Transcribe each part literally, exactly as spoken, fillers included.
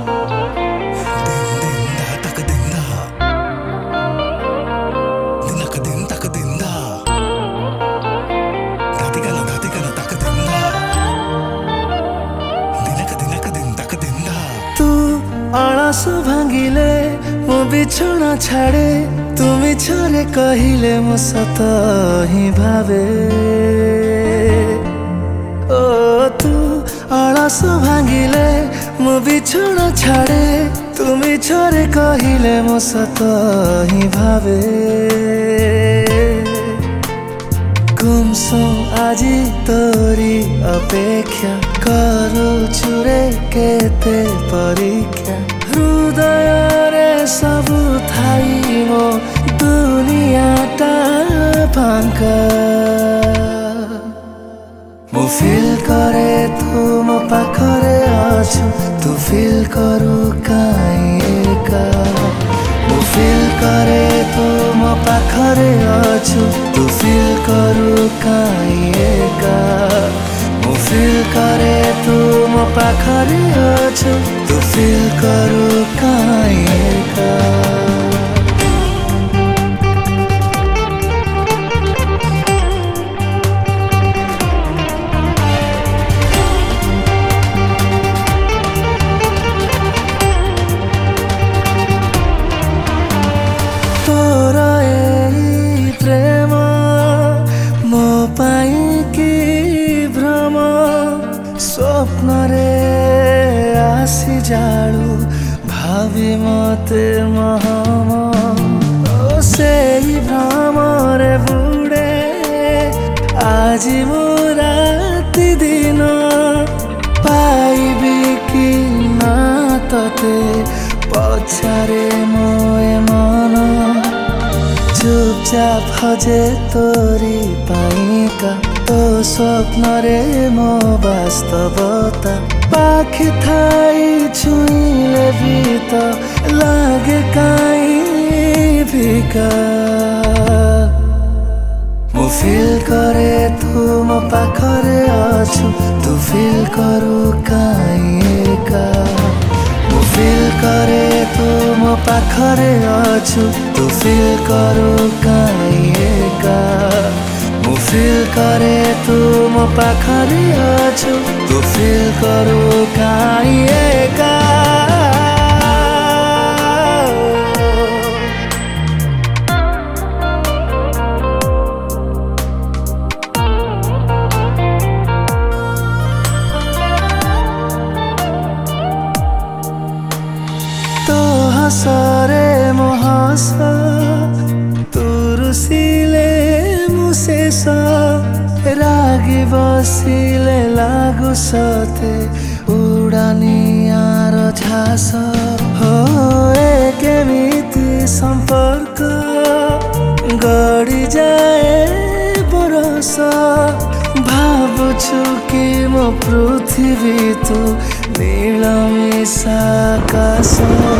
आलस भांगिले मो बिछोना छाड़े तू मिछरे कहिले मो सत ही भावे। ओ तू आलस भांगिले मो बिछोना छाड़े तू मिछरे कहिले मो सत ही भावे। गुमसुम आजी तोरी अपेक्षा करूछु रे केते परीक्षा। हृदय रे सबु थाई मो दुनियाटा फांका। मु फील करे तू मो पाखरे अछु तू फील करू काई एका। मु फील करे तू मो पाखरे अछु तू फील करू काई एका। मु फील करे तू मो पाखरे अछु तू फील करू काई एका। स्वप्न रे आसी जालू भावी मते महम से भ्रम रे बुड़े आज मो राति दिन पाइबी कि ना तते पछारे मोए मन। चुपचाप हजे तोरी पाइका तो स्वप्न रे मो वास्तवता। पाखि थाई छुईले भी तो लागे काई फिका। मु फील करे तू मो पाखरे अछु तू फील करू काई एका। मु फील करे तू मो पाखरे अछु तू फील करू काई एका। मु फील करे तू मो पाखरे अछु तू फील करू काई एका। तो हसरे मो हस तू रुसिले मुसेस रागी बसिले लागु सते उड़ानियार झास। हो ए केमिति संपर्क गड़ी जाए बरस। भावुछु कि मो पृथ्वी तू नील मिसाकाश।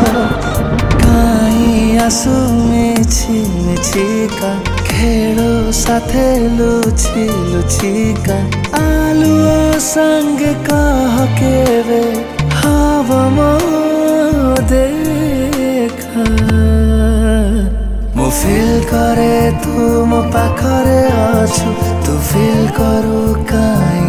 काई आसु मिछि मिछिका खेलो साथे लुछि लुछिका। आलुओ संगे कह केवे हव मो देखा। मु फील करे तू मो पाखरे अछु तू फील करू काई